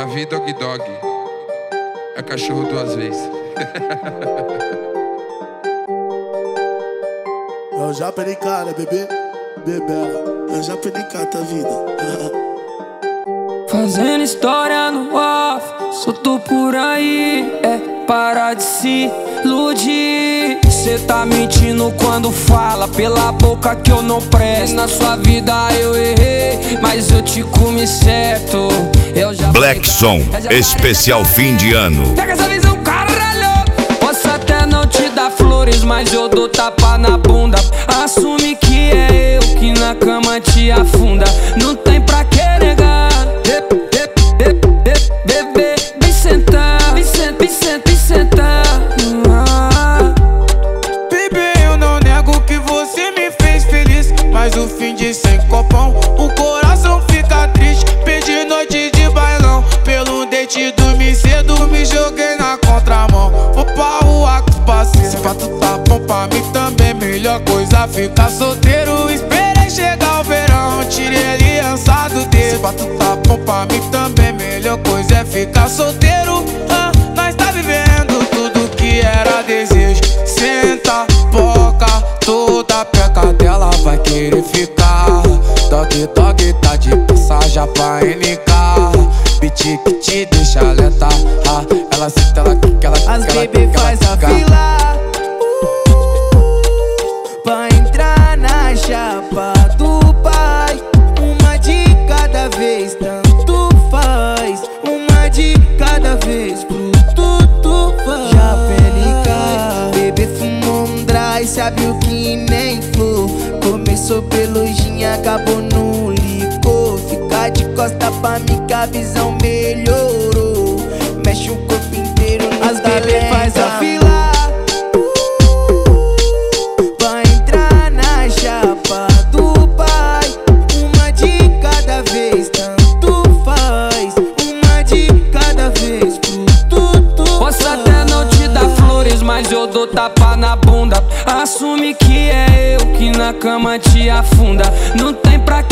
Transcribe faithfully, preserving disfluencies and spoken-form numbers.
Davi Dog Dog é cachorro duas vezes. Eu já perdi cara, bebê, bebela. Eu já perdi cara da vida. Fazendo história no off, solto por aí, é parar de se iludir. Cê tá mentindo quando fala pela boca que eu não presto. Na sua vida eu errei, mas eu te comi certo. Eu já Black Som, especial fim de ano. Pega essa visão, caralho. Posso até não te dar flores, mas eu dou tapa na bunda. Assume que é eu que na cama te afunda. Não tem pra que negar. Bebê, vem sentar, vem sentar, vem sentar, vem sentar. Bebê, eu não nego que você me fez feliz, mas o fim de sem copão, o coração fica triste. Perdi noite de bailão, pelo date dormi cedo, me joguei na contramão. Vou pra rua com os parceiros, se fato tá bom pra mim também, melhor coisa ficar solteiro. Esperei chegar o verão, tirei aliança do dedo. Se fato tá bom pra mim também, melhor coisa é ficar solteiro. Ah, nós tá vivendo tudo que era desejo. Senta, boca, toda peca dela vai querer ficar. Dog, dog, tá de passagem pra N K. Beat que te deixa alerta. Ah, ela senta, ela quica, ela quica. As baby faz a fila pra entrar na chapa do pai. Uma de cada vez, tanto faz. Uma de cada vez, pro tudo faz. Já pele cai, bebê fumou um dry, sabe o que nem flor. Começou pelo gin, acabou no licor. Fica de costa pra mim que a visão melhorou. Mexe o corpo inteiro, as bebê faz a fila pra entrar na chapa do pai. Uma de cada vez, tanto faz. Uma de cada vez, pro tudo. Posso até não te dar flores, mas eu dou tapa na bunda. Assume que é eu que na cama te afunda. Não tem pra